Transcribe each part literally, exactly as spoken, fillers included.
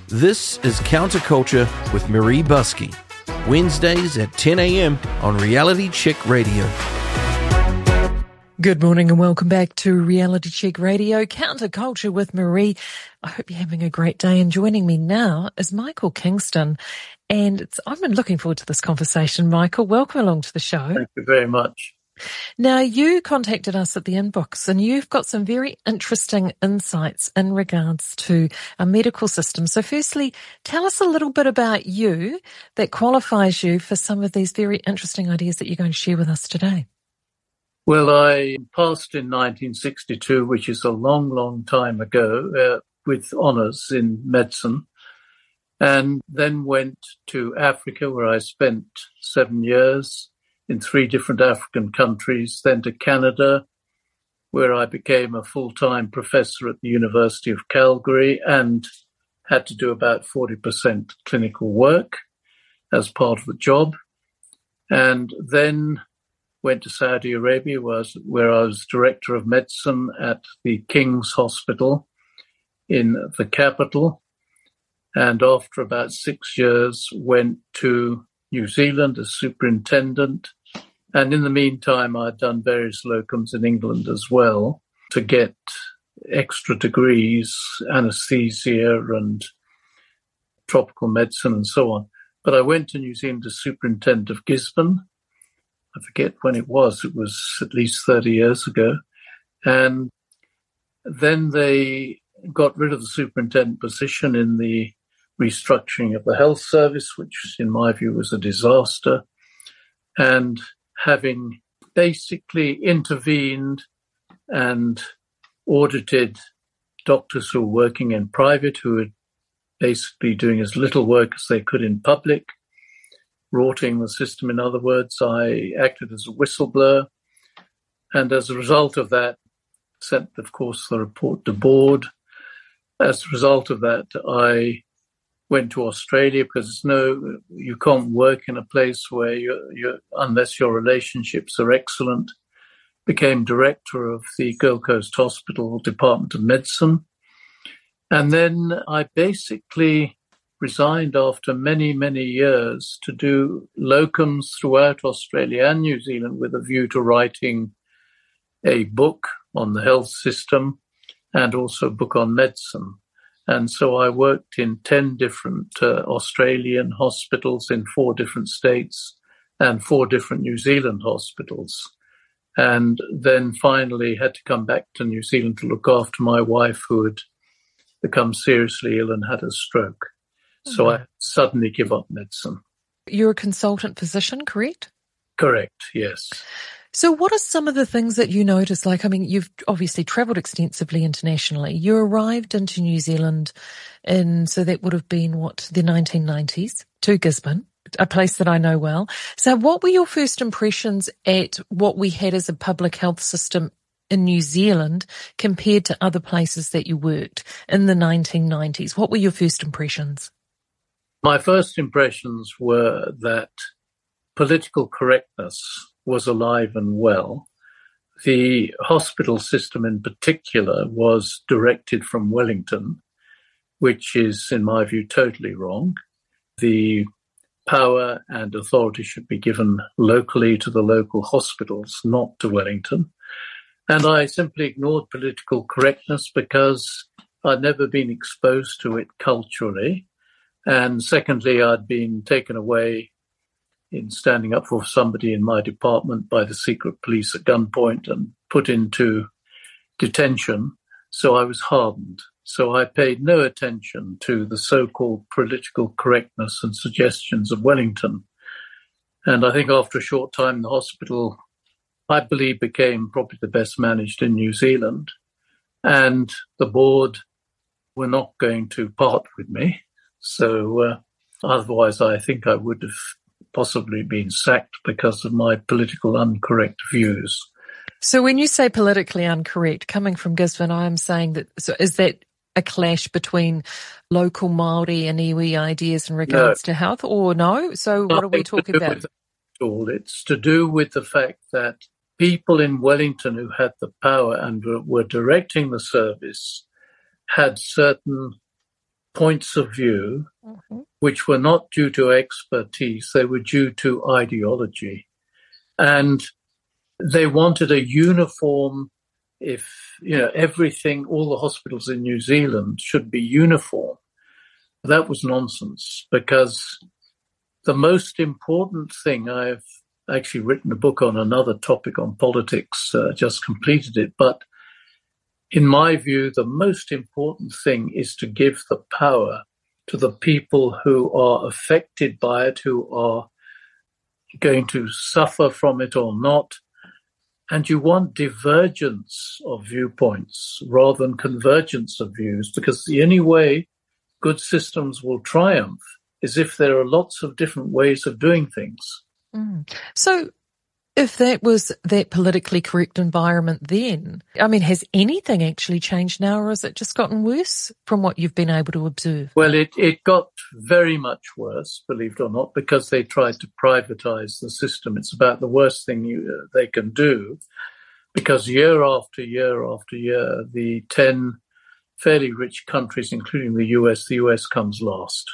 This is Counterculture with Marie Buskey, Wednesdays at ten a.m. on Reality Check Radio. Good morning and welcome back to Reality Check Radio, Counterculture with Marie. I hope you're having a great day, and joining me now is Michael Kingston. And it's, I've been looking forward to this conversation. Michael, welcome along to the show. Thank you very much. Now, you contacted us at the inbox and you've got some very interesting insights in regards to our medical system. So firstly, tell us a little bit about you that qualifies you for some of these very interesting ideas that you're going to share with us today. Well, I passed in nineteen sixty-two, which is a long, long time ago, uh, with honours in medicine, and then went to Africa, where I spent seven years in three different African countries, then to Canada, where I became a full-time professor at the University of Calgary and had to do about forty percent clinical work as part of the job, and then went to Saudi Arabia, was where I was director of medicine at the King's Hospital in the capital. And after about six years, went to New Zealand as superintendent. And in the meantime, I'd done various locums in England as well to get extra degrees, anesthesia and tropical medicine and so on. But I went to New Zealand as superintendent of Gisborne. I forget when it was. It was at least thirty years ago. And then they got rid of the superintendent position in the restructuring of the health service, which in my view was a disaster. And having basically intervened and audited doctors who were working in private, who were basically doing as little work as they could in public, rorting the system, in other words, I acted as a whistleblower. And as a result of that, sent, of course, the report to board. As a result of that, I went to Australia because it's no, you can't work in a place where you, you, unless your relationships are excellent. Became director of the Gold Coast Hospital Department of Medicine. And then I basically resigned after many, many years to do locums throughout Australia and New Zealand with a view to writing a book on the health system and also a book on medicine. And so I worked in ten different uh, Australian hospitals in four different states and four different New Zealand hospitals. And then finally had to come back to New Zealand to look after my wife, who had become seriously ill and had a stroke. So I suddenly give up medicine. You're a consultant physician, correct? Correct, yes. So what are some of the things that you notice? Like, I mean, you've obviously travelled extensively internationally. You arrived into New Zealand in, so that would have been, what, the nineteen nineties, to Gisborne, a place that I know well. So what were your first impressions at what we had as a public health system in New Zealand compared to other places that you worked in the nineteen nineties? What were your first impressions? My first impressions were that political correctness was alive and well. The hospital system in particular was directed from Wellington, which is, in my view, totally wrong. The power and authority should be given locally to the local hospitals, not to Wellington. And I simply ignored political correctness because I'd never been exposed to it culturally. And secondly, I'd been taken away in standing up for somebody in my department by the secret police at gunpoint and put into detention. So I was hardened. So I paid no attention to the so-called political correctness and suggestions of Wellington. And I think after a short time, the hospital, I believe, became probably the best managed in New Zealand. And the board were not going to part with me. So uh, otherwise, I think I would have possibly been sacked because of my political uncorrect views. So when you say politically incorrect, coming from Gisborne, I'm saying that, so is that a clash between local Māori and iwi ideas in regards no. to health, or no? So what Nothing are we talking about? All. It's to do with the fact that people in Wellington who had the power and were directing the service had certain points of view, Mm-hmm. which were not due to expertise, they were due to ideology. And they wanted a uniform, if, you know, everything, all the hospitals in New Zealand should be uniform. That was nonsense, because the most important thing, I've actually written a book on another topic on politics, uh, just completed it, but in my view, the most important thing is to give the power to the people who are affected by it, who are going to suffer from it or not. And you want divergence of viewpoints rather than convergence of views, because the only way good systems will triumph is if there are lots of different ways of doing things. Mm. So if that was that politically correct environment then, I mean, has anything actually changed now, or has it just gotten worse from what you've been able to observe? Well, it, it got very much worse, believe it or not, because they tried to privatize the system. It's about the worst thing you, uh, they can do, because year after year after year, the ten fairly rich countries, including the U S, the U S comes last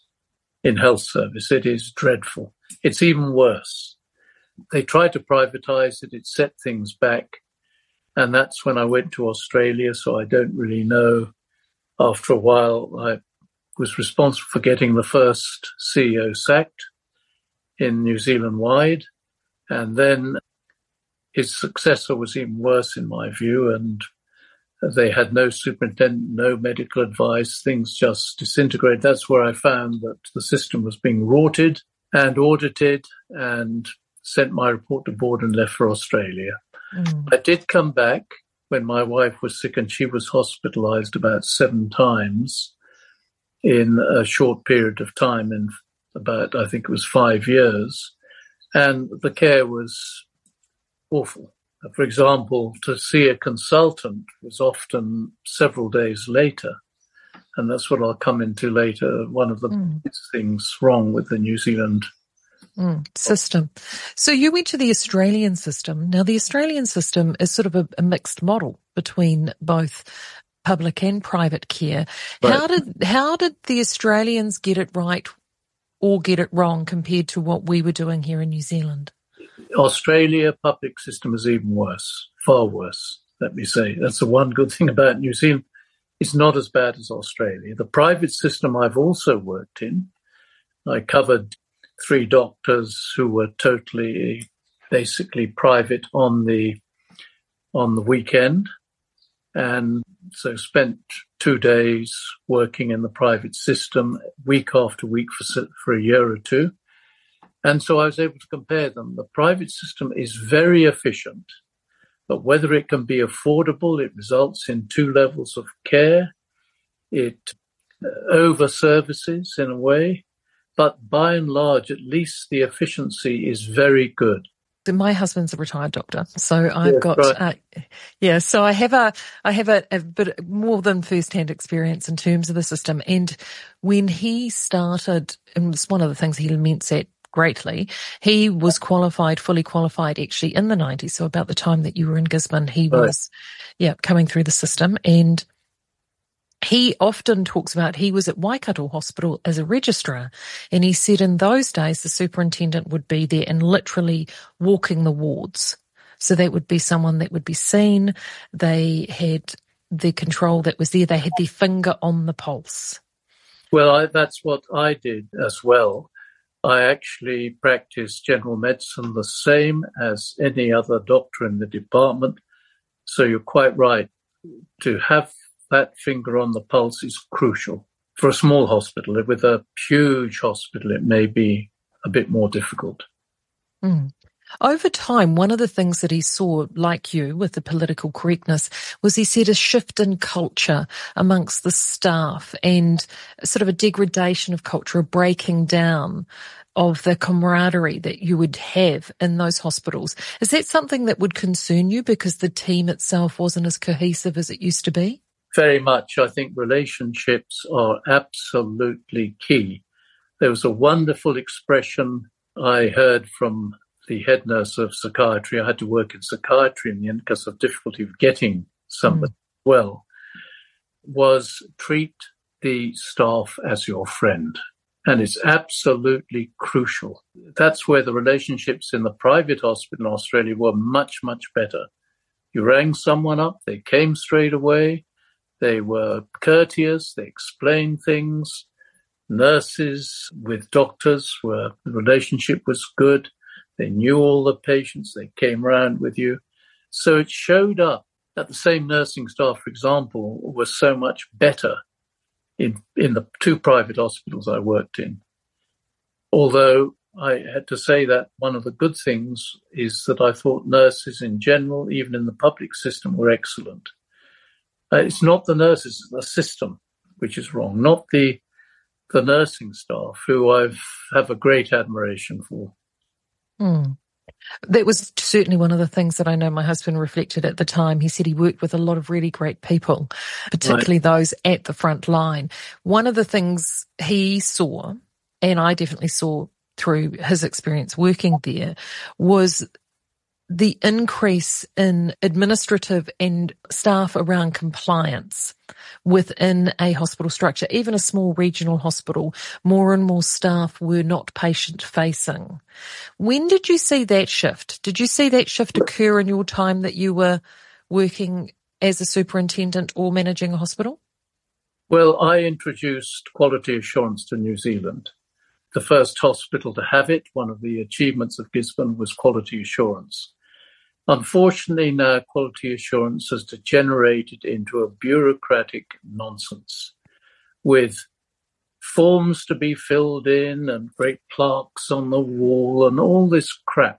in health service. It is dreadful. It's even worse. They tried to privatize it. It set things back. And that's when I went to Australia. So I don't really know. After a while, I was responsible for getting the first C E O sacked in New Zealand wide. And then his successor was even worse, in my view. And they had no superintendent, no medical advice. Things just disintegrated. That's where I found that the system was being rorted and audited, and sent my report to board and left for Australia. Mm. I did come back when my wife was sick, and she was hospitalized about seven times in a short period of time, in about, I think it was five years. And the care was awful. For example, to see a consultant was often several days later. And that's what I'll come into later. One of the mm. things wrong with the New Zealand Mm, system. So you went to the Australian system. Now, the Australian system is sort of a, a mixed model between both public and private care. Right. How did how did the Australians get it right or get it wrong compared to what we were doing here in New Zealand? Australia public system is even worse, far worse, let me say. That's the one good thing about New Zealand. It's not as bad as Australia. The private system I've also worked in, I covered three doctors who were totally, basically private on the on the weekend, and so spent two days working in the private system, week after week for for a year or two, and so I was able to compare them. The private system is very efficient, but whether it can be affordable, it results in two levels of care. It over services in a way. But by and large, at least the efficiency is very good. My husband's a retired doctor, so I've yes, got, right. uh, yeah, so I have a, I have a, a bit more than first-hand experience in terms of the system. And when he started, and it's one of the things he laments at greatly, he was qualified, fully qualified actually in the nineties. So about the time that you were in Gisborne, he right. was, yeah, coming through the system. And he often talks about he was at Waikato Hospital as a registrar, and he said in those days the superintendent would be there and literally walking the wards. So that would be someone that would be seen. They had the control that was there. They had their finger on the pulse. Well, I, that's what I did as well. I actually practiced general medicine the same as any other doctor in the department. So you're quite right. To have that finger on the pulse is crucial. For a small hospital, with a huge hospital, it may be a bit more difficult. Mm. Over time, one of the things that he saw, like you, with the political correctness, was he said a shift in culture amongst the staff and sort of a degradation of culture, a breaking down of the camaraderie that you would have in those hospitals. Is that something that would concern you because the team itself wasn't as cohesive as it used to be? Very much. I think relationships are absolutely key. There was a wonderful expression I heard from the head nurse of psychiatry. I had to work in psychiatry in the end because of difficulty of getting somebody mm. well, was treat the staff as your friend. And it's absolutely crucial. That's where the relationships in the private hospital in Australia were much, much better. You rang someone up, they came straight away, they were courteous, they explained things. Nurses with doctors were, the relationship was good. They knew all the patients, they came round with you. So it showed up that the same nursing staff, for example, was so much better in, in the two private hospitals I worked in. Although I had to say that one of the good things is that I thought nurses in general, even in the public system, were excellent. Uh, it's not the nurses, it's the system which is wrong, not the the nursing staff, who I have a great admiration for. Mm. That was certainly one of the things that I know my husband reflected at the time. He said he worked with a lot of really great people, particularly right. those at the front line. One of the things he saw, and I definitely saw through his experience working there, was the increase in administrative and staff around compliance within a hospital structure. Even a small regional hospital, more and more staff were not patient-facing. When did you see that shift? Did you see that shift occur in your time that you were working as a superintendent or managing a hospital? Well, I introduced quality assurance to New Zealand. The first hospital to have it, one of the achievements of Gisborne, was quality assurance. Unfortunately, now quality assurance has degenerated into a bureaucratic nonsense with forms to be filled in and great plaques on the wall and all this crap.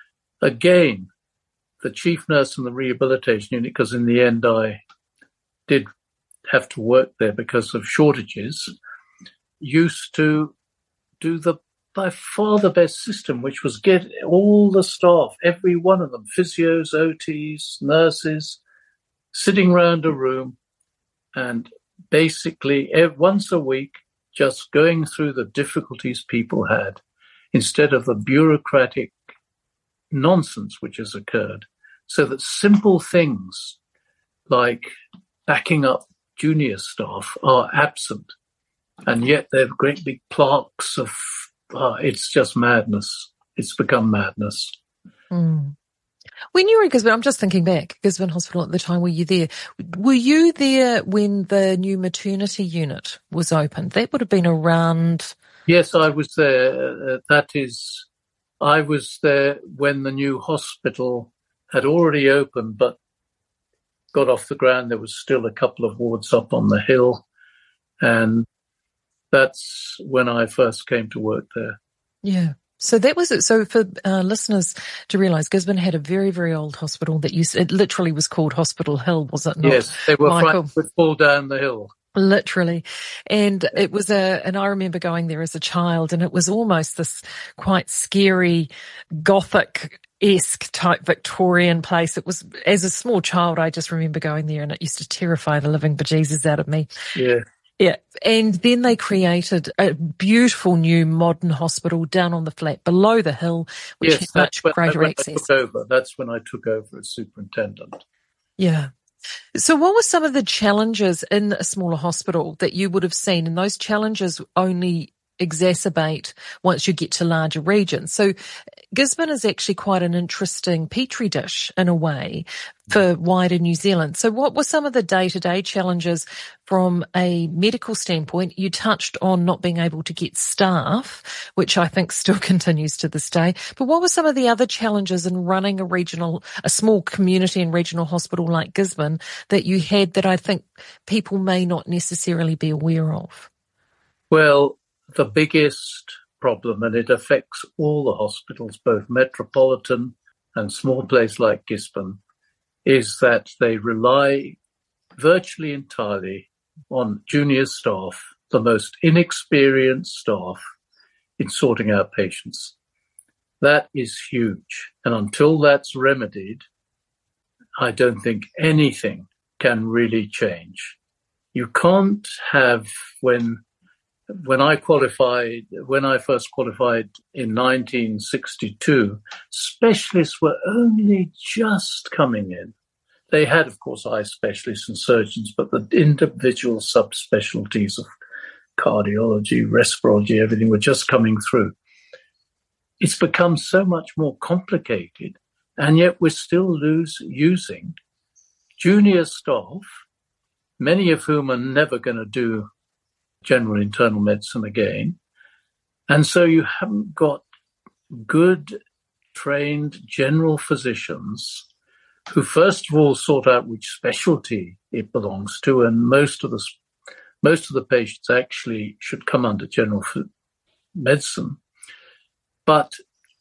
Again, the chief nurse in the rehabilitation unit, because in the end I did have to work there because of shortages, used to do the by far the best system, which was get all the staff, every one of them, physios, O Ts, nurses, sitting around a room and basically once a week just going through the difficulties people had instead of the bureaucratic nonsense which has occurred. So that simple things like backing up junior staff are absent. And yet they have great big plaques of Oh, it's just madness. It's become madness. Mm. When you were in Gisborne, I'm just thinking back, Gisborne Hospital at the time, were you there? Were you there when the new maternity unit was opened? That would have been around... Yes, I was there. Uh, that is, I was there when the new hospital had already opened, but got off the ground. There was still a couple of wards up on the hill, and that's when I first came to work there. Yeah. So that was it. So for uh, listeners to realise, Gisborne had a very, very old hospital that used, it literally was called Hospital Hill, was it not? Yes, they were Michael? frightened to fall down the hill. Literally. And it was a, and I remember going there as a child, and it was almost this quite scary, Gothic-esque type Victorian place. It was, as a small child, I just remember going there, and it used to terrify the living bejesus out of me. Yeah. Yeah, and then they created a beautiful new modern hospital down on the flat below the hill, which yes, had much when, greater when access. I took over. That's when I took over as superintendent. Yeah. So what were some of the challenges in a smaller hospital that you would have seen? And those challenges only exacerbate once you get to larger regions. So Gisborne is actually quite an interesting petri dish in a way for wider New Zealand. So what were some of the day-to-day challenges from a medical standpoint? You touched on not being able to get staff, which I think still continues to this day. But what were some of the other challenges in running a regional, a small community and regional hospital like Gisborne that you had that I think people may not necessarily be aware of? Well, the biggest problem, and it affects all the hospitals, both metropolitan and small place like Gisborne, is that they rely virtually entirely on junior staff, the most inexperienced staff, in sorting out patients. That is huge. And until that's remedied, I don't think anything can really change. You can't have, when When I qualified, when I first qualified in nineteen sixty-two, specialists were only just coming in. They had, of course, eye specialists and surgeons, but the individual subspecialties of cardiology, respirology, everything were just coming through. It's become so much more complicated, and yet we're still lose, using junior staff, many of whom are never going to do general internal medicine again. And so you haven't got good, trained general physicians who, first of all, sort out which specialty it belongs to, and most of the most of the patients actually should come under general medicine. But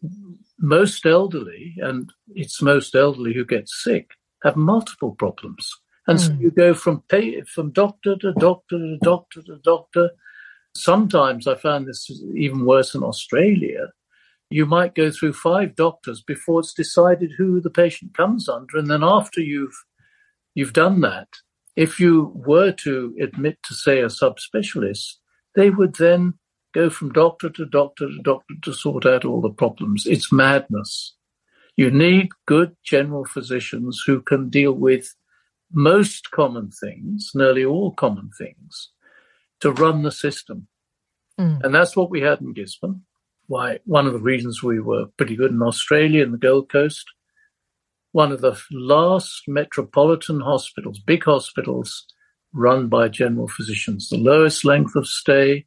most elderly, and it's most elderly who get sick, have multiple problems. And mm. so you go from pay, from doctor to doctor to doctor to doctor. Sometimes I found this is even worse in Australia. You might go through five doctors before it's decided who the patient comes under. And then after you've you've done that, if you were to admit to, say, a subspecialist, they would then go from doctor to doctor to doctor to sort out all the problems. It's madness. You need good general physicians who can deal with most common things, nearly all common things, to run the system. Mm. And that's what we had in Gisborne. Why, one of the reasons we were pretty good in Australia and the Gold Coast, one of the last metropolitan hospitals, big hospitals, run by general physicians, the lowest length of stay,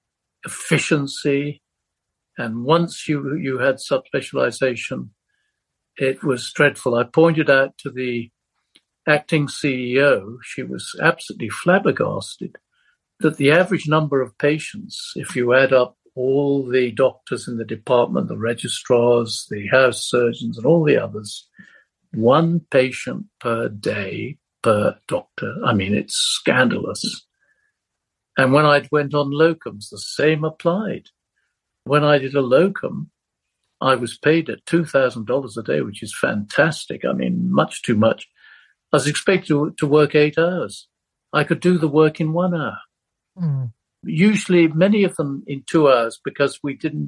efficiency, and once you, you had subspecialization, it was dreadful. I pointed out to the acting C E O, she was absolutely flabbergasted, that the average number of patients, if you add up all the doctors in the department, the registrars, the house surgeons, and all the others, one patient per day per doctor. I mean, it's scandalous. And when I went on locums, the same applied. When I did a locum, I was paid at two thousand dollars a day, which is fantastic. I mean, much too much. I was expected to, to work eight hours. I could do the work in one hour. Mm. Usually, many of them in two hours, because we didn't,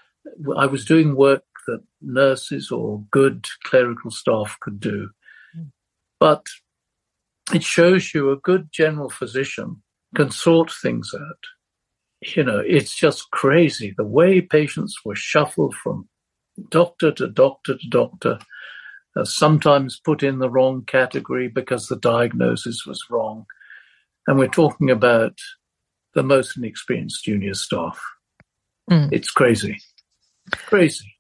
I was doing work that nurses or good clerical staff could do. Mm. But it shows you a good general physician can sort things out. You know, it's just crazy. The way patients were shuffled from doctor to doctor to doctor, uh, sometimes put in the wrong category because the diagnosis was wrong. And we're talking about the most inexperienced junior staff. Mm. It's crazy. Crazy.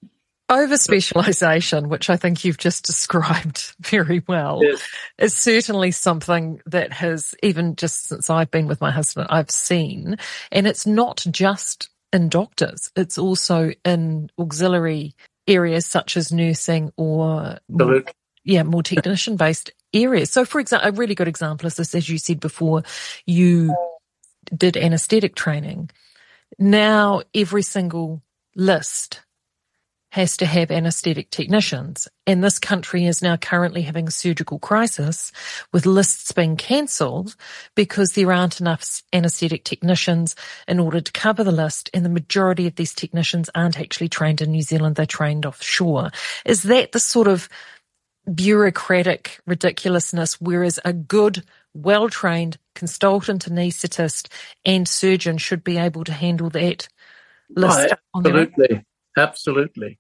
Over-specialisation, which I think you've just described very well, yes, is certainly something that has, even just since I've been with my husband, I've seen. And it's not just in doctors. It's also in auxiliary areas such as nursing or more, yeah, more technician-based areas. So, for example, a really good example is this, as you said before, you did anaesthetic training. Now every single list has to have anaesthetic technicians. And this country is now currently having a surgical crisis with lists being cancelled because there aren't enough anaesthetic technicians in order to cover the list. And the majority of these technicians aren't actually trained in New Zealand. They're trained offshore. Is that the sort of bureaucratic ridiculousness, whereas a good, well-trained consultant, anaesthetist and surgeon should be able to handle that list? Oh, absolutely. Absolutely.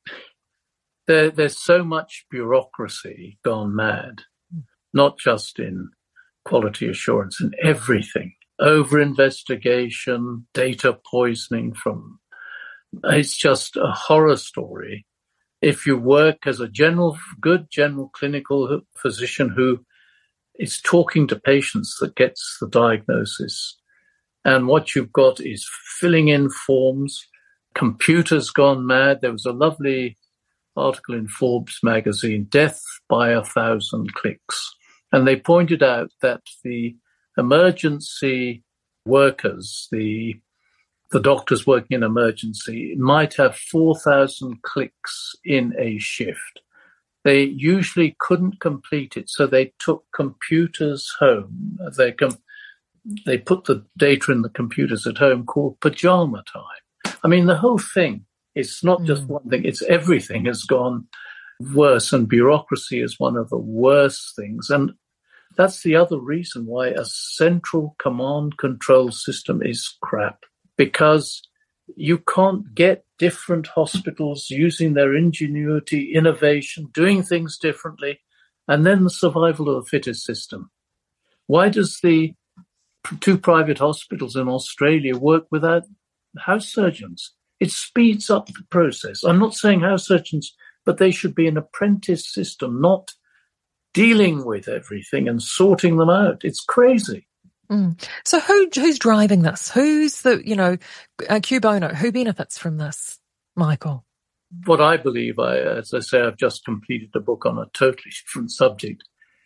There, there's so much bureaucracy gone mad, not just in quality assurance, in everything. Over-investigation, data poisoning from... It's just a horror story. If you work as a general, good general clinical physician who is talking to patients that gets the diagnosis, and what you've got is filling in forms, computers gone mad. There was a lovely article in Forbes magazine, Death by a Thousand Clicks. And they pointed out that the emergency workers, the the doctors working in emergency, might have four thousand clicks in a shift. They usually couldn't complete it, so they took computers home. They com- they put the data in the computers at home called pajama time. I mean, the whole thing, it's not just one thing, it's everything has gone worse, and bureaucracy is one of the worst things. And that's the other reason why a central command control system is crap, because you can't get different hospitals using their ingenuity, innovation, doing things differently, and then the survival of the fittest system. Why does the two private hospitals in Australia work without house surgeons? It speeds up the process. I'm not saying house surgeons, but they should be an apprentice system, not dealing with everything and sorting them out. It's crazy. Mm. So who who's driving this? Who's the, you know, uh, Q Bono, who benefits from this, Michael? What I believe, I, as I say, I've just completed a book on a totally different subject,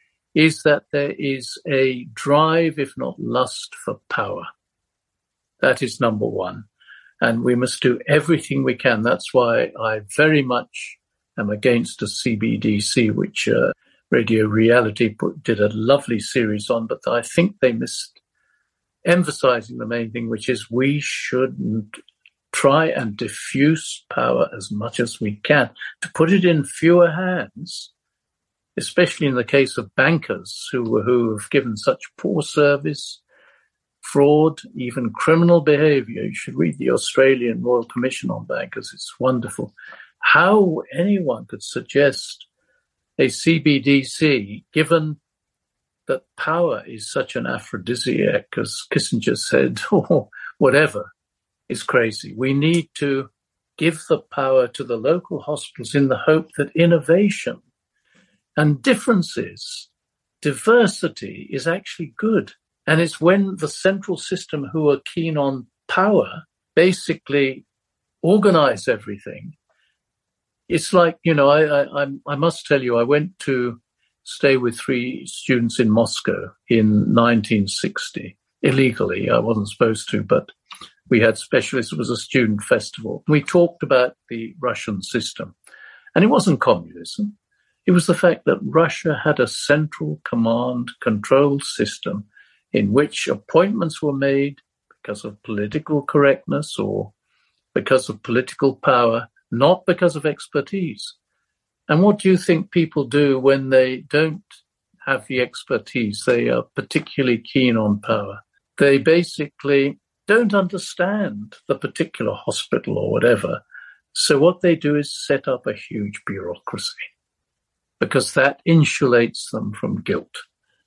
is that there is a drive, if not lust, for power. That is number one. And we must do everything we can. That's why I very much am against a C B D C, which uh, Radio Reality put, did a lovely series on, but I think they missed emphasizing the main thing, which is we shouldn't try and diffuse power as much as we can, to put it in fewer hands, especially in the case of bankers who, who have given such poor service, fraud, even criminal behavior. You should read the Australian Royal Commission on Bankers. It's wonderful. How anyone could suggest a C B D C, given that power is such an aphrodisiac, as Kissinger said, or whatever, is crazy. We need to give the power to the local hospitals in the hope that innovation and differences, diversity is actually good. And it's when the central system who are keen on power basically organize everything. It's like, you know, I, I, I must tell you, I went to stay with three students in Moscow in nineteen sixty, illegally. I wasn't supposed to, but we had specialists. It was a student festival. We talked about the Russian system, and it wasn't communism. It was the fact that Russia had a central command control system in which appointments were made because of political correctness or because of political power, not because of expertise. And what do you think people do when they don't have the expertise? They are particularly keen on power. They basically don't understand the particular hospital or whatever. So what they do is set up a huge bureaucracy, because that insulates them from guilt.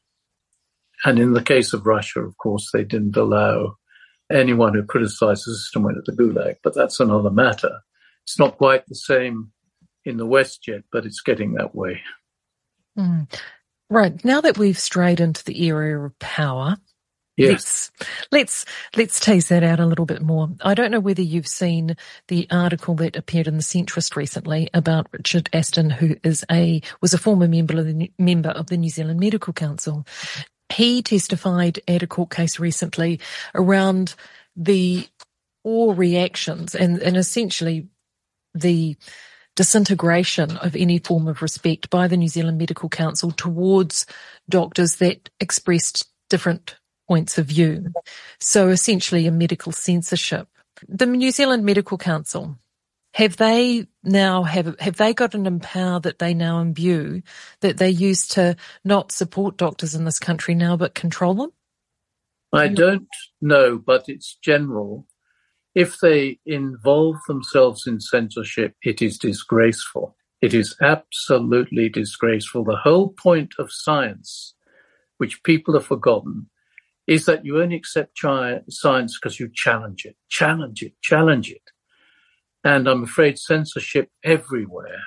And in the case of Russia, of course, they didn't allow anyone who criticized the system went to the Gulag, but that's another matter. It's not quite the same in the West yet, but it's getting that way. Mm. Right. Now that we've strayed into the area of power, yes. let's, let's, let's tease that out a little bit more. I don't know whether you've seen the article that appeared in The Centrist recently about Richard Aston, who is a, was a former member of the, member of the New Zealand Medical Council. He testified at a court case recently around the all reactions and, and essentially the disintegration of any form of respect by the New Zealand Medical Council towards doctors that expressed different points of view. So essentially a medical censorship. The New Zealand Medical Council, have they now have have they got an empower that they now imbue that they used to not support doctors in this country now but control them? I don't know, but it's general. If they involve themselves in censorship, it is disgraceful. It is absolutely disgraceful. The whole point of science, which people have forgotten, is that you only accept chi- science because you challenge it, challenge it, challenge it. And I'm afraid censorship everywhere,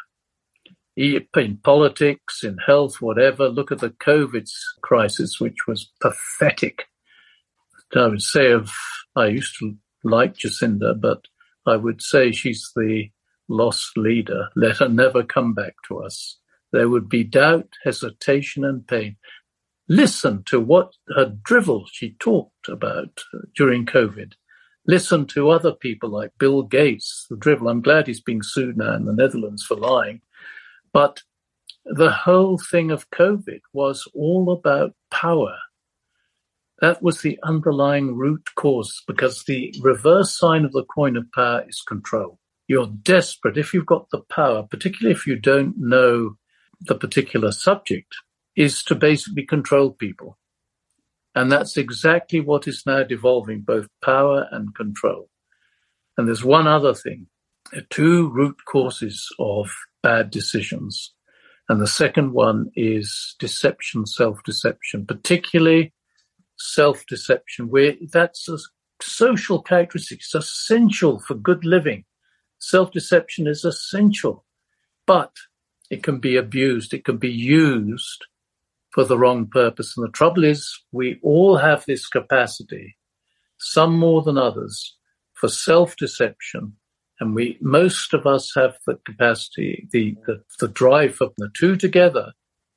in politics, in health, whatever. Look at the COVID crisis, which was pathetic. I would say of, I used to like Jacinda, but I would say she's the lost leader. Let her never come back to us. There would be doubt, hesitation, and pain. Listen to what her drivel she talked about during COVID. Listen to other people like Bill Gates, the drivel. I'm glad he's being sued now in the Netherlands for lying. But the whole thing of COVID was all about power. That was the underlying root cause, because the reverse sign of the coin of power is control. you're desperate, if you've got the power, particularly if you don't know the particular subject, is to basically control people. And that's exactly what is now devolving, both power and control. And there's one other thing, two root causes of bad decisions. And the second one is deception, self-deception, particularly self-deception, where that's a social characteristic. It's essential for good living. Self-deception is essential, but it can be abused. It can be used for the wrong purpose. And the trouble is, we all have this capacity, some more than others, for self-deception. And we, most of us have the capacity, the, the, the drive for the two together.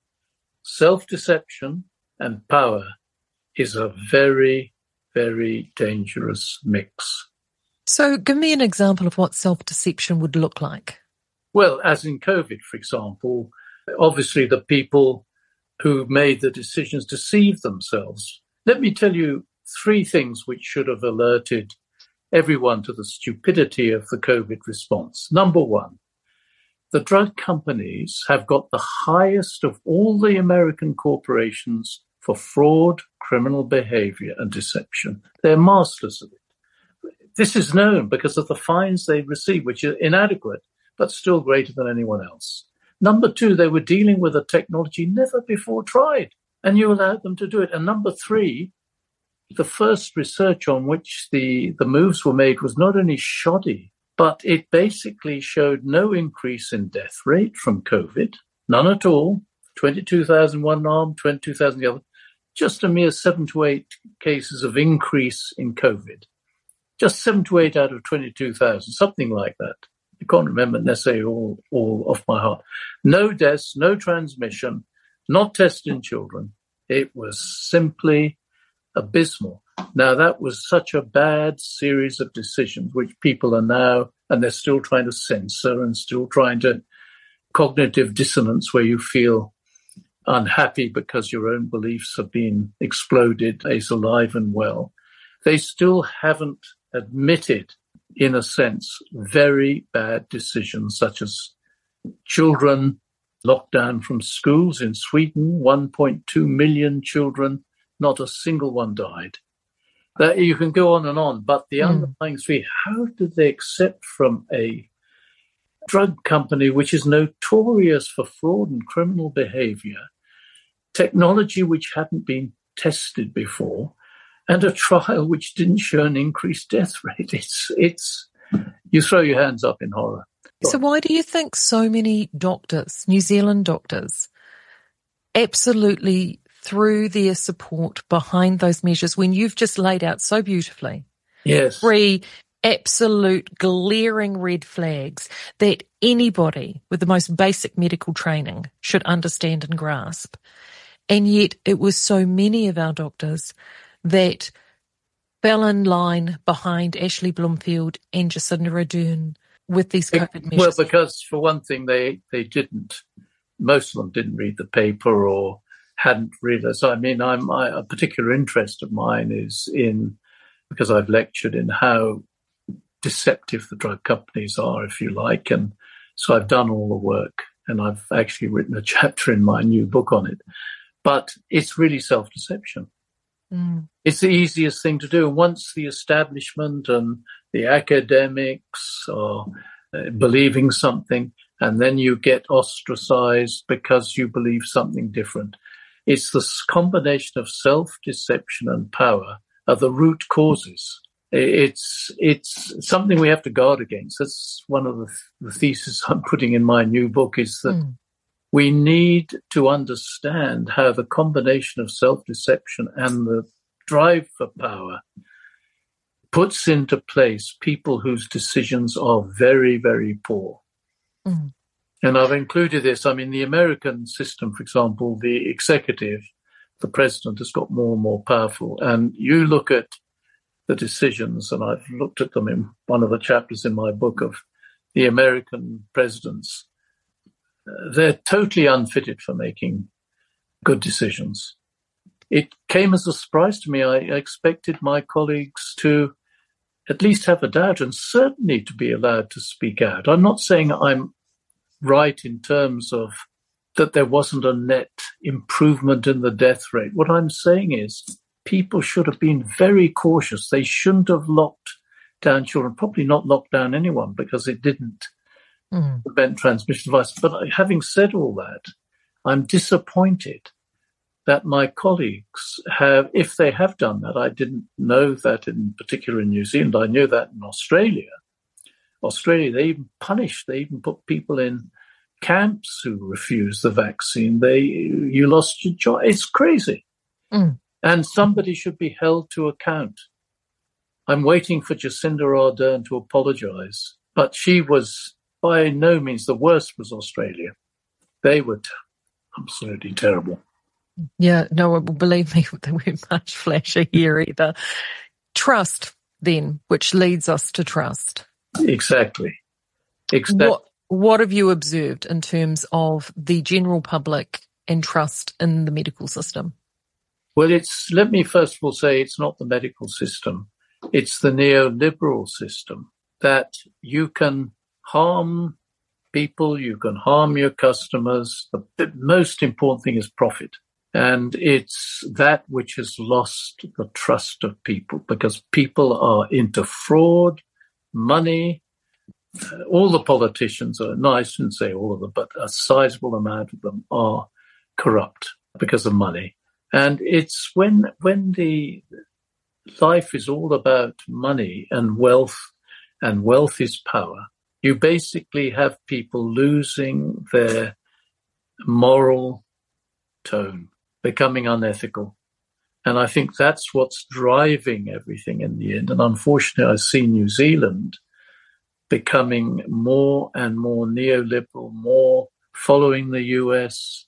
Self-deception and power is a very, very dangerous mix. So give me an example of what self-deception would look like. Well, as in COVID, for example, obviously the people who made the decisions deceived themselves. Let me tell you three things which should have alerted everyone to the stupidity of the COVID response. Number one, the drug companies have got the highest of all the American corporations for fraud, criminal behavior, and deception. They're masters of it. This is known because of the fines they receive, which are inadequate, but still greater than anyone else. Number two, they were dealing with a technology never before tried, and you allowed them to do it. And number three, the first research on which the, the moves were made was not only shoddy, but it basically showed no increase in death rate from COVID, none at all, twenty-two thousand one arm, twenty-two thousand the other, just a mere seven to eight cases of increase in COVID. Just seven to eight out of twenty-two thousand, something like that. I can't remember necessarily all, all off my heart. No deaths, no transmission, not tested in children. It was simply abysmal. Now, that was such a bad series of decisions, which people are now, and they're still trying to censor and still trying to cognitive dissonance where you feel unhappy because your own beliefs have been exploded, is alive and well. They still haven't admitted, in a sense, very bad decisions, such as children locked down from schools in Sweden, one point two million children, not a single one died. That you can go on and on, but the mm. underlying three, how did they accept from a drug company which is notorious for fraud and criminal behavior, technology which hadn't been tested before, and a trial which didn't show an increased death rate? It's, it's, you throw your hands up in horror. So why do you think so many doctors, New Zealand doctors, absolutely threw their support behind those measures when you've just laid out so beautifully? Yes. Three absolute glaring red flags that anybody with the most basic medical training should understand and grasp. And yet it was so many of our doctors that fell in line behind Ashley Bloomfield and Jacinda Ardern with these COVID measures. Well, because for one thing, they, they didn't, most of them didn't read the paper or hadn't realized. I mean, I'm, I, a particular interest of mine is in, because I've lectured in how deceptive the drug companies are, if you like. And so I've done all the work and I've actually written a chapter in my new book on it. But it's really self-deception. Mm. It's the easiest thing to do. Once the establishment and the academics are uh, believing something, and then you get ostracized because you believe something different. It's this combination of self-deception and power are the root causes. It's it's something we have to guard against. That's one of the, the theses I'm putting in my new book, is that mm. we need to understand how the combination of self-deception and the drive for power puts into place people whose decisions are very, very poor. Mm. And I've included this. I mean, the American system, for example, the executive, the president has got more and more powerful. And you look at the decisions, and I've looked at them in one of the chapters in my book of the American presidents. Uh, they're totally unfitted for making good decisions. It came as a surprise to me. I expected my colleagues to at least have a doubt and certainly to be allowed to speak out. I'm not saying I'm right in terms of that there wasn't a net improvement in the death rate. What I'm saying is people should have been very cautious. They shouldn't have locked down children, probably not locked down anyone because it didn't mm. prevent transmission of virus. But having said all that, I'm disappointed that my colleagues have, if they have done that, I didn't know that in particular in New Zealand, I knew that in Australia. Australia, they even punished, they even put people in camps who refused the vaccine. They, you lost your job. It's crazy. Mm. And somebody should be held to account. I'm waiting for Jacinda Ardern to apologise, but she was by no means, the worst was Australia. They were t- absolutely terrible. Yeah, no, believe me, they weren't much flashier here either. Trust, then, which leads us to trust. Exactly. Exactly. What, what have you observed in terms of the general public and trust in the medical system? Well, it's, let me first of all say it's not the medical system. It's the neoliberal system that you can harm people, you can harm your customers. The, the most important thing is profit. And it's that which has lost the trust of people because people are into fraud, money. Uh, all the politicians are, no, I shouldn't say all of them, but a sizable amount of them are corrupt because of money. And it's when when the life is all about money and wealth, and wealth is power, you basically have people losing their moral tone, becoming unethical. And I think that's what's driving everything in the end. And unfortunately, I see New Zealand becoming more and more neoliberal, more following the U S.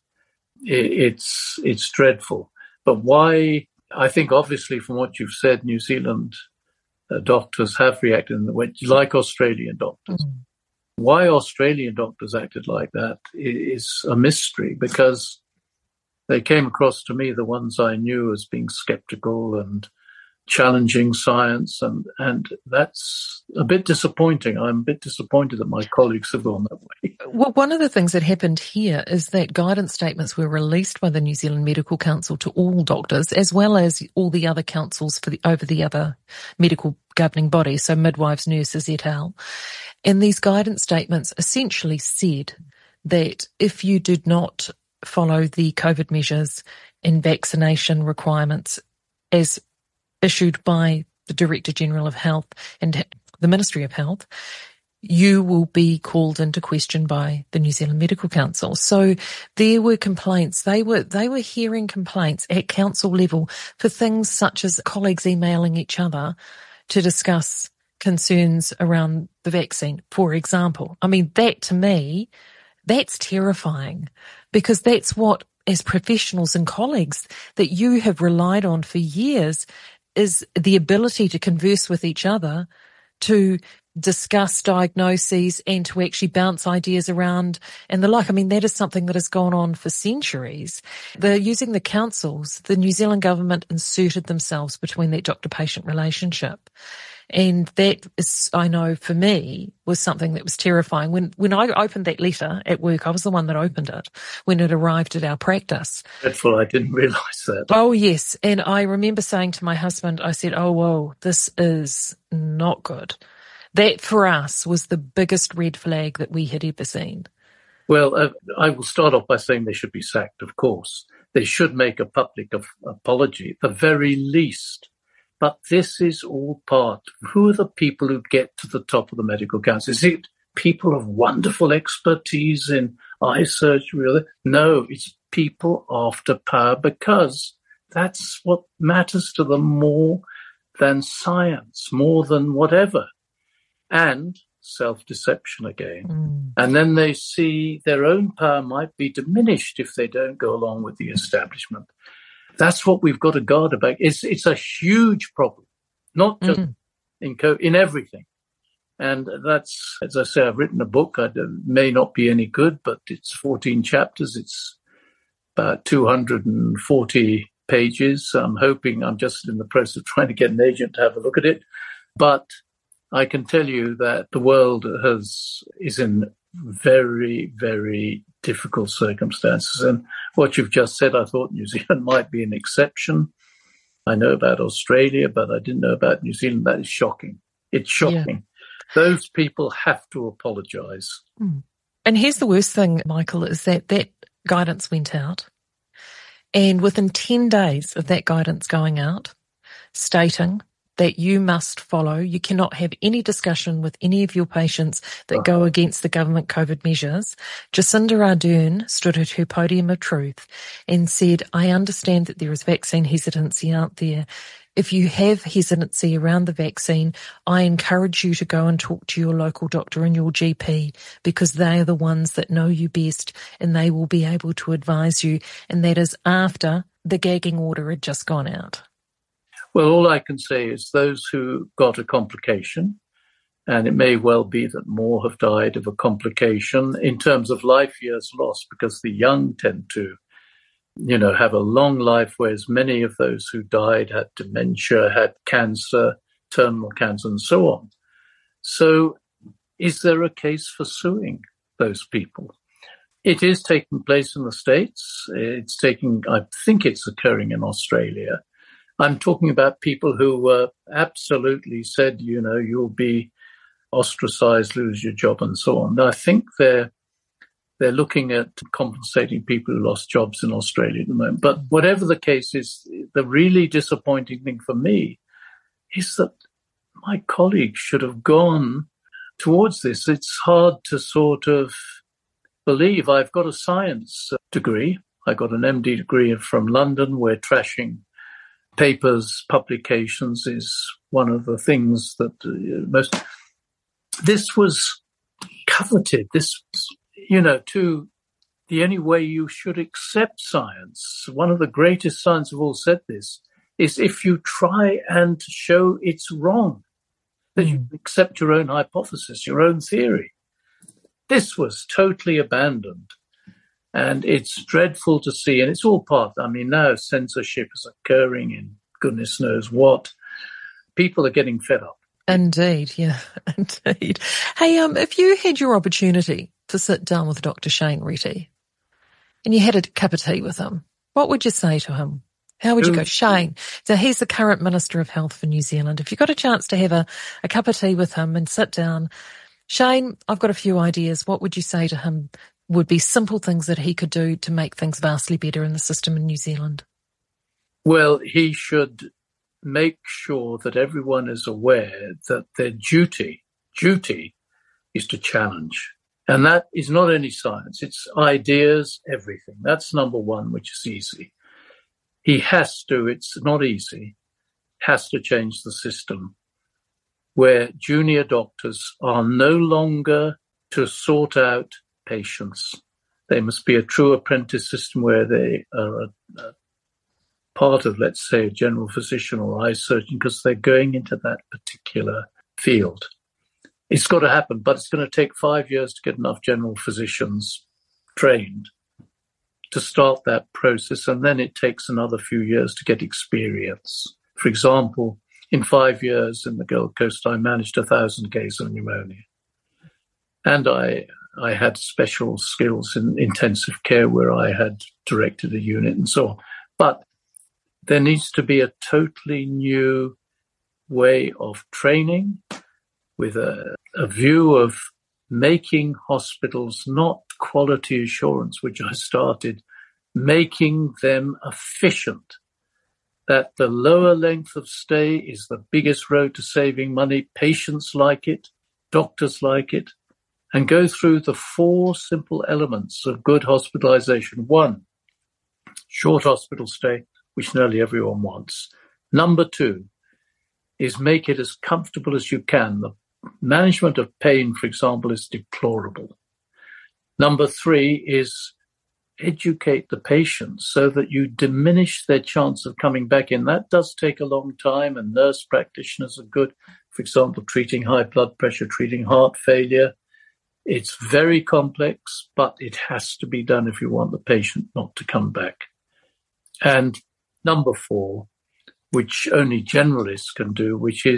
It's, it's dreadful. But why? I think obviously from what you've said, New Zealand uh, doctors have reacted in the way, like Australian doctors. Mm. Why Australian doctors acted like that is a mystery because they came across to me, the ones I knew, as being skeptical and challenging science, and, and that's a bit disappointing. I'm a bit disappointed that my colleagues have gone that way. Well, one of the things that happened here is that guidance statements were released by the New Zealand Medical Council to all doctors, as well as all the other councils for the over the other medical governing bodies, so midwives, nurses, et al. And these guidance statements essentially said that if you did not follow the COVID measures and vaccination requirements as issued by the Director General of Health and the Ministry of Health, you will be called into question by the New Zealand Medical Council. So there were complaints. They were they were hearing complaints at council level for things such as colleagues emailing each other to discuss concerns around the vaccine, for example. I mean, that to me, that's terrifying because that's what, as professionals and colleagues, that you have relied on for years is the ability to converse with each other, to discuss diagnoses and to actually bounce ideas around and the like. I mean, that is something that has gone on for centuries. They're using the councils. The New Zealand government inserted themselves between that doctor-patient relationship. And that is, I know for me, was something that was terrifying. When when I opened that letter at work, I was the one that opened it when it arrived at our practice. Dreadful, I didn't realise that. Oh, yes. And I remember saying to my husband, I said, oh, whoa, this is not good. That for us was the biggest red flag that we had ever seen. Well, uh, I will start off by saying they should be sacked, of course. They should make a public of, apology, at the very least. But this is all part. Who are the people who get to the top of the medical council? Is it people of wonderful expertise in eye surgery? No, it's people after power because that's what matters to them more than science, more than whatever. And self-deception again. Mm. And then they see their own power might be diminished if they don't go along with the establishment. That's what we've got to guard about. It's it's a huge problem, not just mm. in co- in everything. And that's, as I say, I've written a book. I may not be any good, but it's fourteen chapters. It's about two hundred forty pages. I'm hoping, I'm just in the process of trying to get an agent to have a look at it. But I can tell you that the world has is in very, very difficult circumstances. And what you've just said, I thought New Zealand might be an exception. I know about Australia, but I didn't know about New Zealand. That is shocking. It's shocking. Yeah. Those people have to apologise. Mm. And here's the worst thing, Michael, is that that guidance went out. And within ten days of that guidance going out, stating that you must follow, you cannot have any discussion with any of your patients that go against the government COVID measures, Jacinda Ardern stood at her podium of truth and said, I understand that there is vaccine hesitancy out there. If you have hesitancy around the vaccine, I encourage you to go and talk to your local doctor and your G P, because they are the ones that know you best and they will be able to advise you. And that is after the gagging order had just gone out. Well, all I can say is those who got a complication, and it may well be that more have died of a complication in terms of life years lost, because the young tend to, you know, have a long life, whereas many of those who died had dementia, had cancer, terminal cancer, and so on. So is there a case for suing those people? It is taking place in the States. It's taking, I think it's occurring in Australia. I'm talking about people who uh, absolutely said, you know, you'll be ostracized, lose your job, and so on. I think they're they're looking at compensating people who lost jobs in Australia at the moment. But whatever the case is, the really disappointing thing for me is that my colleagues should have gone towards this. It's hard to sort of believe. I've got a science degree. I got an M D degree from London, where trashing papers, publications is one of the things that uh, most. This was coveted. This, you know, to the only way you should accept science. One of the greatest science of all said this is if you try and show it's wrong, that you accept your own hypothesis, your own theory. This was totally abandoned. And it's dreadful to see, and it's all part, I mean, now censorship is occurring in goodness knows what. People are getting fed up. Indeed, yeah, indeed. Hey, um, if you had your opportunity to sit down with Doctor Shane Reti and you had a cup of tea with him, what would you say to him? How would you go? Shane, so he's the current Minister of Health for New Zealand. If you got a chance to have a, a cup of tea with him and sit down, Shane, I've got a few ideas. What would you say to him would be simple things that he could do to make things vastly better in the system in New Zealand? Well, he should make sure that everyone is aware that their duty, duty is to challenge. And that is not only science, it's ideas, everything. That's number one, which is easy. He has to, it's not easy, has to change the system where junior doctors are no longer to sort out patients. They must be a true apprentice system where they are a, a part of, let's say, a general physician or eye surgeon, because they're going into that particular field. It's got to happen, but it's going to take five years to get enough general physicians trained to start that process, and then it takes another few years to get experience. For example, in five years in the Gold Coast, I managed a thousand cases of pneumonia. And I I had special skills in intensive care where I had directed a unit and so on. But there needs to be a totally new way of training with a, a view of making hospitals not quality assurance, which I started, making them efficient. That the lower length of stay is the biggest road to saving money. Patients like it, doctors like it, and go through the four simple elements of good hospitalization. One, short hospital stay, which nearly everyone wants. Number two is make it as comfortable as you can. The management of pain, for example, is deplorable. Number three is educate the patients so that you diminish their chance of coming back in. That does take a long time, and nurse practitioners are good, for example, treating high blood pressure, treating heart failure. It's very complex, but it has to be done if you want the patient not to come back. And number four, which only generalists can do, which is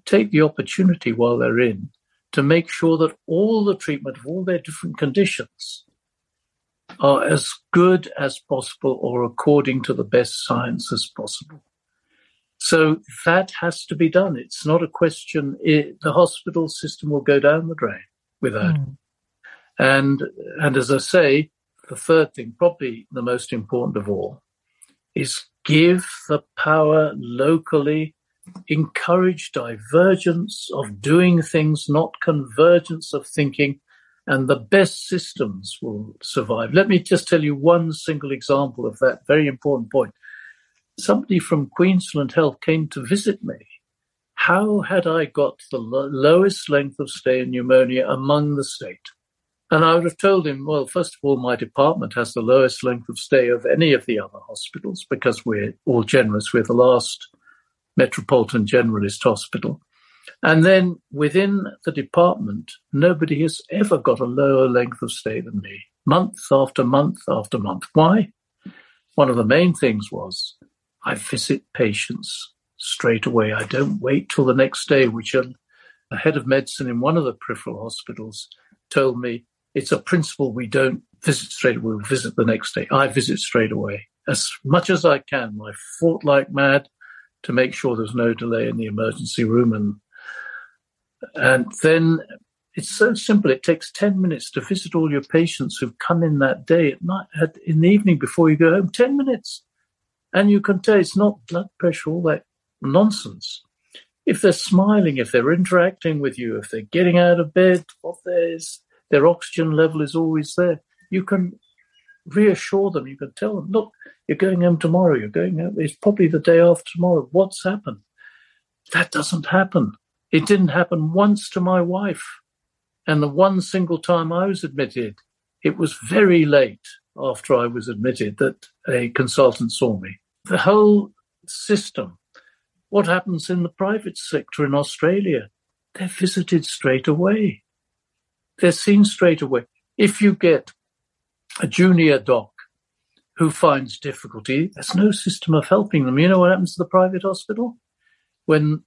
take the opportunity while they're in to make sure that all the treatment of all their different conditions are as good as possible or according to the best science as possible. So that has to be done. It's not a question, it, the hospital system will go down the drain without. Mm. And, and as I say, the third thing, probably the most important of all, is give the power locally, encourage divergence of doing things, not convergence of thinking, and the best systems will survive. Let me just tell you one single example of that very important point. Somebody from Queensland Health came to visit me. How had I got the lo- lowest length of stay in pneumonia among the state? And I would have told him, well, first of all, my department has the lowest length of stay of any of the other hospitals because we're all generous. We're the last metropolitan generalist hospital. And then within the department, nobody has ever got a lower length of stay than me, month after month after month. Why? One of the main things was I visit patients straight away. I don't wait till the next day, which a, a head of medicine in one of the peripheral hospitals told me, it's a principle we don't visit straight away, we'll visit the next day. I visit straight away. As much as I can, I fought like mad to make sure there's no delay in the emergency room. And and then it's so simple. It takes ten minutes to visit all your patients who've come in that day at night, at, in the evening before you go home. ten minutes. And you can tell it's not blood pressure, all that nonsense. If they're smiling, if they're interacting with you, if they're getting out of bed, what there's, their oxygen level is always there. You can reassure them. You can tell them, look, you're going home tomorrow. You're going home. It's probably the day after tomorrow. What's happened? That doesn't happen. It didn't happen once to my wife. And the one single time I was admitted, it was very late after I was admitted that a consultant saw me. The whole system, what happens in the private sector in Australia, they're visited straight away. They're seen straight away. If you get a junior doc who finds difficulty, there's no system of helping them. You know what happens to the private hospital? When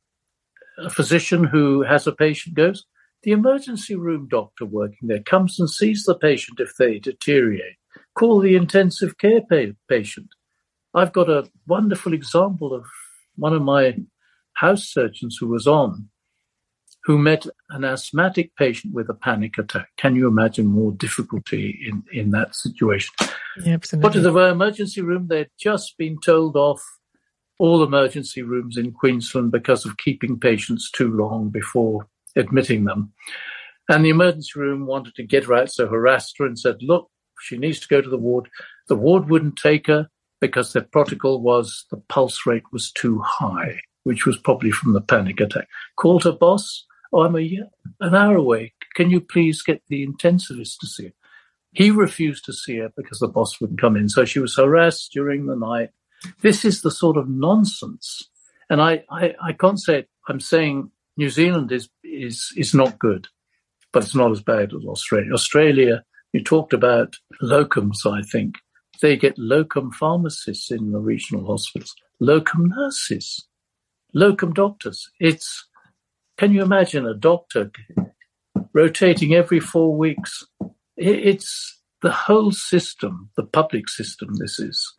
a physician who has a patient goes, the emergency room doctor working there comes and sees the patient if they deteriorate. Call the intensive care pa- patient. I've got a wonderful example of one of my house surgeons who was on, who met an asthmatic patient with a panic attack. Can you imagine more difficulty in, in that situation? Yeah, absolutely. What to the emergency room? They'd just been told off all emergency rooms in Queensland because of keeping patients too long before admitting them. And the emergency room wanted to get her out, so harassed her and said, look, she needs to go to the ward. The ward wouldn't take her because their protocol was the pulse rate was too high, which was probably from the panic attack. Called her boss. Oh, I'm a, an hour away. Can you please get the intensivist to see her? He refused to see her because the boss wouldn't come in. So she was harassed during the night. This is the sort of nonsense. And I, I, I can't say it. I'm saying New Zealand is, is, is not good, but it's not as bad as Australia. Australia, you talked about locums, I think. They get locum pharmacists in the regional hospitals, locum nurses, locum doctors. It's, can you imagine a doctor rotating every four weeks? It's the whole system, the public system this is,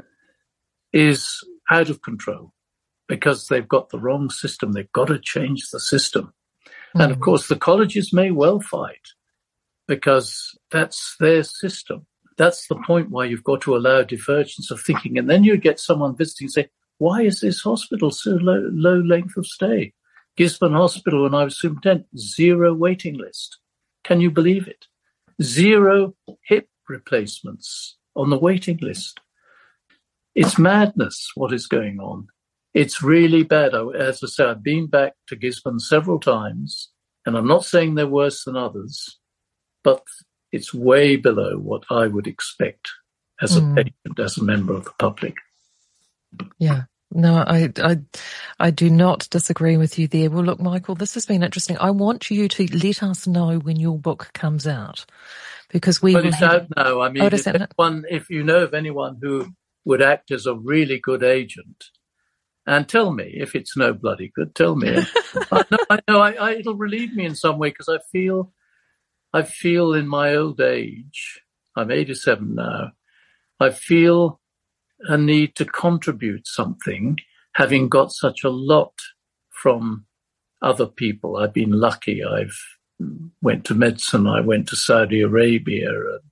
is out of control because they've got the wrong system. They've got to change the system. Mm. And, of course, the colleges may well fight because that's their system. That's the point why you've got to allow divergence of thinking. And then you get someone visiting and say, why is this hospital so low, low length of stay? Gisborne Hospital, when I was superintendent, zero waiting list. Can you believe it? Zero hip replacements on the waiting list. It's madness what is going on. It's really bad. As I say, I've been back to Gisborne several times, and I'm not saying they're worse than others, but it's way below what I would expect as a mm. patient, as a member of the public. Yeah. No, I, I, I do not disagree with you there. Well, look, Michael, this has been interesting. I want you to let us know when your book comes out, because we. Well, will it's have... out now. I mean, oh, if, anyone, if you know of anyone who would act as a really good agent And tell me if it's no bloody good. Tell me. I know, I know I, I, it'll relieve me in some way because I feel, I feel in my old age, I'm eighty-seven now, I feel a need to contribute something, having got such a lot from other people. I've been lucky. I've went to medicine. I went to Saudi Arabia. And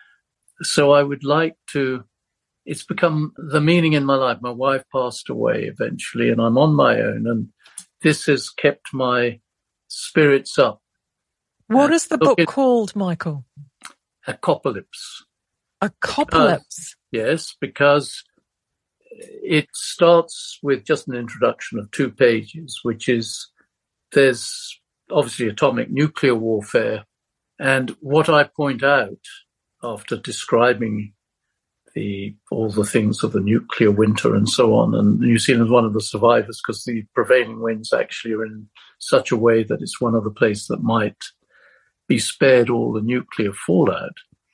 so I would like to, it's become the meaning in my life. My wife passed away eventually and I'm on my own, and this has kept my spirits up. What is the book called, Michael? Apocalypse. Apocalypse. Yes, because it starts with just an introduction of two pages, which is there's obviously atomic nuclear warfare. And what I point out after describing the all the things of the nuclear winter and so on, and New Zealand's one of the survivors because the prevailing winds actually are in such a way that it's one of the places that might be spared all the nuclear fallout.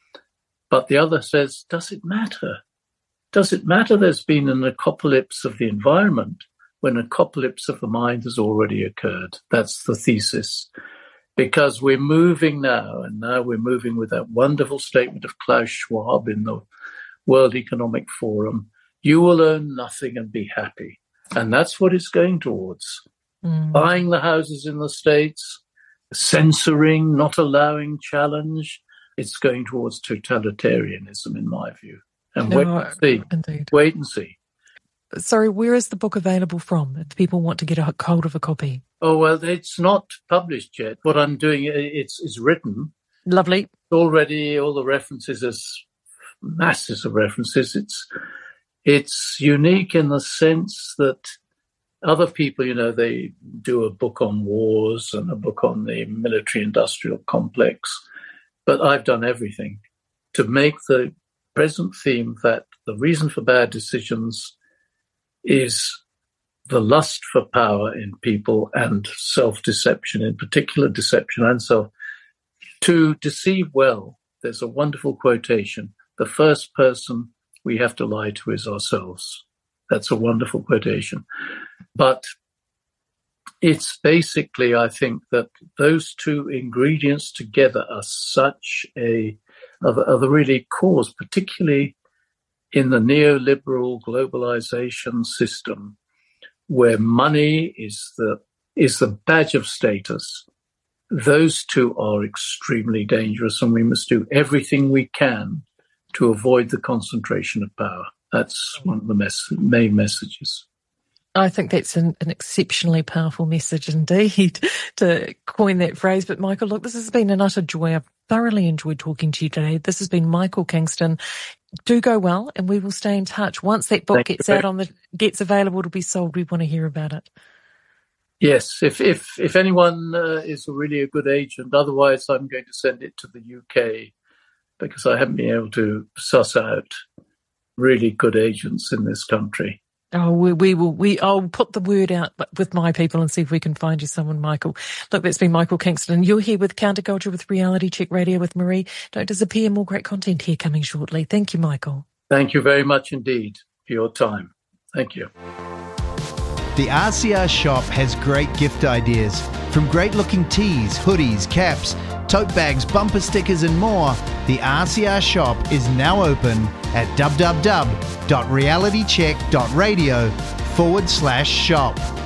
But the other says, does it matter? Does it matter there's been an apocalypse of the environment when an apocalypse of the mind has already occurred? That's the thesis. Because we're moving now, and now we're moving with that wonderful statement of Klaus Schwab in the World Economic Forum, you will own nothing and be happy. And that's what it's going towards. Mm. Buying the houses in the States, censoring, not allowing challenge. It's going towards totalitarianism, in my view. And no, wait and see. Indeed. Wait and see. Sorry, where is the book available from if people want to get a hold of a copy? Oh, well, it's not published yet. What I'm doing, it's, it's written. Lovely. Already, all the references, there's masses of references. It's, it's unique in the sense that other people, you know, they do a book on wars and a book on the military-industrial complex. But I've done everything to make the present theme that the reason for bad decisions is the lust for power in people and self-deception, in particular deception and self. To deceive well, there's a wonderful quotation. The first person we have to lie to is ourselves. That's a wonderful quotation. But it's basically, I think, that those two ingredients together are such a, are the, are the really cause, particularly in the neoliberal globalization system, where money is the, is the badge of status. Those two are extremely dangerous, and we must do everything we can to avoid the concentration of power. That's one of the mes- main messages. I think that's an, an exceptionally powerful message indeed to coin that phrase. But Michael, look, this has been an utter joy. I've thoroughly enjoyed talking to you today. This has been Michael Kingston. Do go well, and we will stay in touch. Once that book Thank gets out on the gets available to be sold, we want to hear about it. Yes, if if if anyone uh, is really a good agent, otherwise I'm going to send it to the U K because I haven't been able to suss out really good agents in this country. Oh, we, we will. We I'll put the word out with my people and see if we can find you someone, Michael. Look, that's been Michael Kingston. You're here with Counterculture with Reality Check Radio with Marie. Don't disappear. More great content here coming shortly. Thank you, Michael. Thank you very much indeed for your time. Thank you. The R C R shop has great gift ideas. From great-looking tees, hoodies, caps, tote bags, bumper stickers and more, the R C R shop is now open at www.realitycheck.radio forward slash shop.